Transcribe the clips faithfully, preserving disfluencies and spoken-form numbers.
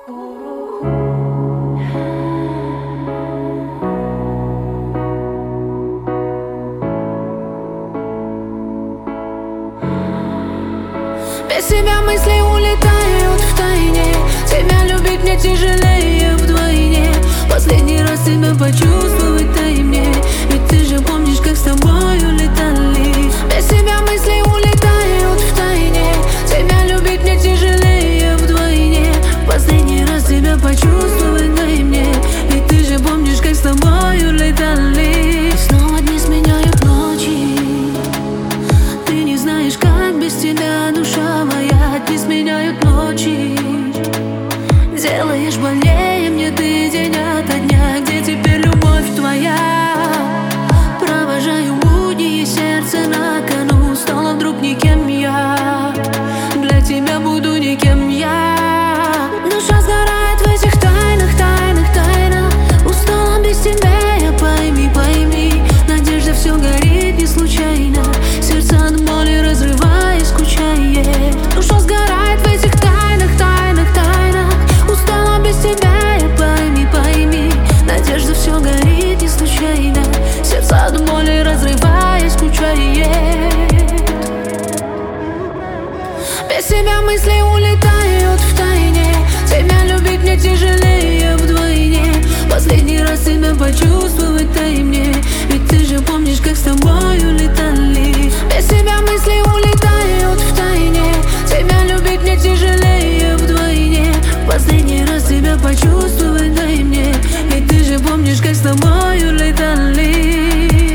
Без себя мысли улетают в тайне. Тебя любить мне тяжелее вдвойне. Последний раз тебя почувствовать дай мне. Ведь ты же помнишь, как с тобою летали. Без себя мысли улетают в тайне. Тебя любить мне тяжелее вдвойне. Последний раз тебя почувствовать дай мне. Ведь ты же помнишь, как с тобою летали. Снова дни сменяют ночи. Ты не знаешь, как без тебя душа моя. Дни сменяют ночи. Делаешь больнее мне ты день ото дня. Где теперь любовь твоя? Провожаю будни и сердце на кону. Стала вдруг никем я. Для тебя буду никем я. Душа сгорает в этих тайнах, тайнах, тайнах. Устала без тебя, я пойми, пойми. Надежда все горит не случайно. Сердце от боли разрываясь скучает. Душа сгорает в этих тайнах, тайнах, тайнах. Устала без тебя, я пойми, пойми. Надежда все горит не случайно. Сердце от боли разрываясь скучает. Без тебя мысли улетают в тайне. Тебя любить мне тяжелее вдвойне. Последний раз тебя почувствовать дай мне. Ведь ты же помнишь, как с тобою летали. Без тебя мысли улетают в тайне. Тебя любить мне тяжелее вдвойне. Последний раз тебя почувствовать дай мне. Ведь ты же помнишь, как с тобою летали.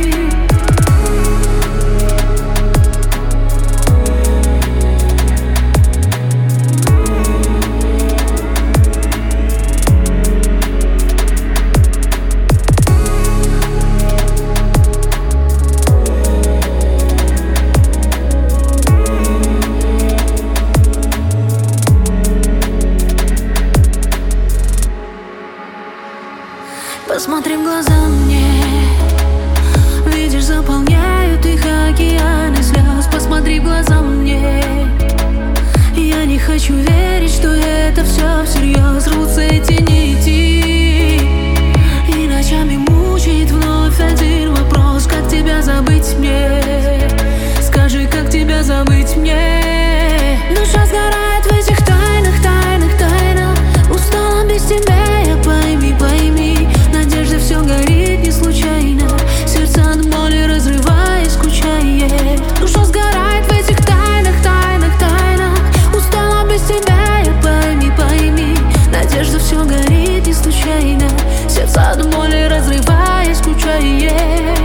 Посмотри в глаза мне. Видишь, заполняют их океаны слез. Посмотри в глаза мне. Я не хочу верить, что это все всерьез. Рвутся эти нити, и ночами мучает вновь один вопрос: как тебя забыть мне? Скажи, как тебя забыть мне? Душа сгорает в этих тайнах, тайнах, тайнах. Устала без тебя, я пойми, пойми. Надежда все горит не случайно. Сердце от боли разрываясь скучает. Душа сгорает в этих тайнах, тайнах, тайнах. Устала без тебя, я пойми, пойми. Надежда все горит не случайно. Сердце от боли разрываясь скучает.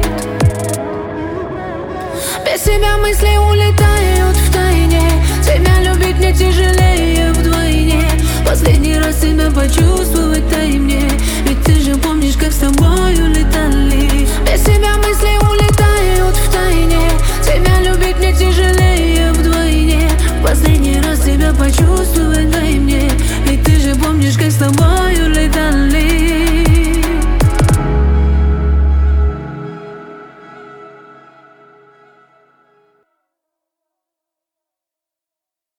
Без тебя мысли улетают в тайне. Тебя любить мне тяжелее вдвойне. Последний раз тебя почувствовать дай мне. Ведь ты же помнишь, как с тобой